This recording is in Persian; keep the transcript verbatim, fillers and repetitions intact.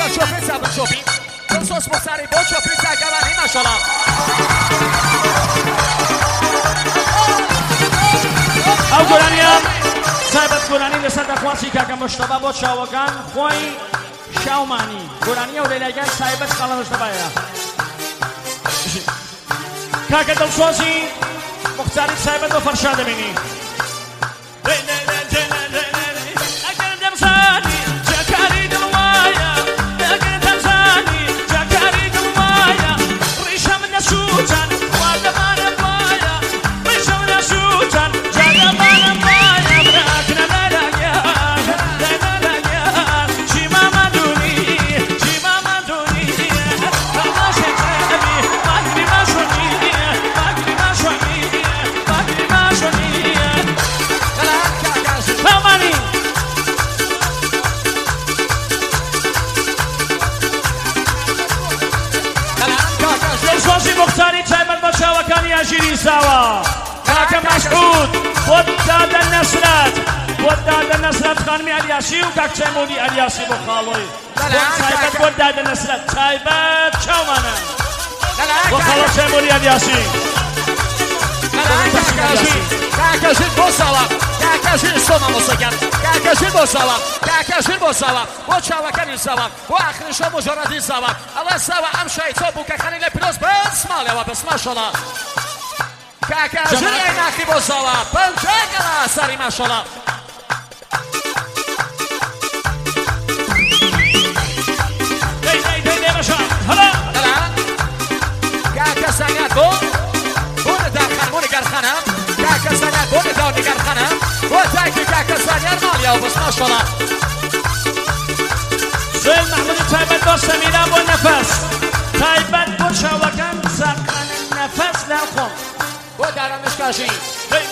چوپی زبون چوپی دو سوس مستری با چوپی زگرانی ماشاءالله او گرانیم سایبت گرانی لسر دخواسی که اگه مشتبه با چاوگان خوی شاومانی گرانی و لیلگان سایبت خاله مشتبه یا که دلسوزی مختاری سایبت و فرشاده بینی مختاری تایبت با شاوکانی اجیری سوا کاک مسعود بود داد نصرت بود داد نصرت خانمی الیاسی و کاک تیمونی الیاسی با خالوی تایبت بود داد نصرت تایبت چاومانه با خالو تیمونی الیاسی کاکشین با سلام کاکشین سوما مسکن کاکشین با سلام کاکشین با سلام با چاوکانی سلام با آخرشو مجردی سلام الله سوا ام شایتو بوک خلیل پیروز بسم الله و بسم ماشاءالله کاکشین ایناخی با سلام پنجه گلا سری ماشاءالله دی دی دی دی باشا حالا کاکا سنگت بو بون داخل بون گرخانم کاکا سنگت بون داخل گرخانم و تایکی کاکا سنگر مالیا و بسم ماشاءالله زين محمود تایبت با سمیرا با نفس تایبت با شاوکان سرخان نفس نخون و درمش کاشی